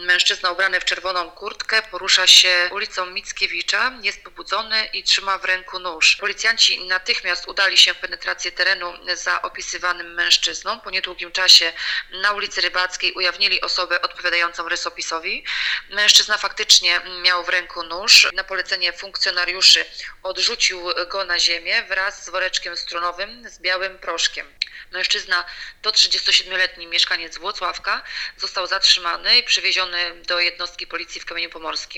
Mężczyzna ubrany w czerwoną kurtkę porusza się ulicą Mickiewicza, jest pobudzony i trzyma w ręku nóż. Policjanci natychmiast udali się w penetrację terenu za opisywanym mężczyzną. Po niedługim czasie na ulicy Rybackiej ujawnili osobę odpowiadającą rysopisowi. Mężczyzna faktycznie miał w ręku nóż. Na polecenie funkcjonariuszy odrzucił go na ziemię wraz z woreczkiem stronowym z białym proszkiem. Mężczyzna to 37-letni mieszkaniec Włocławka, został zatrzymany i przewieziony do jednostki policji w Kamieniu Pomorskim.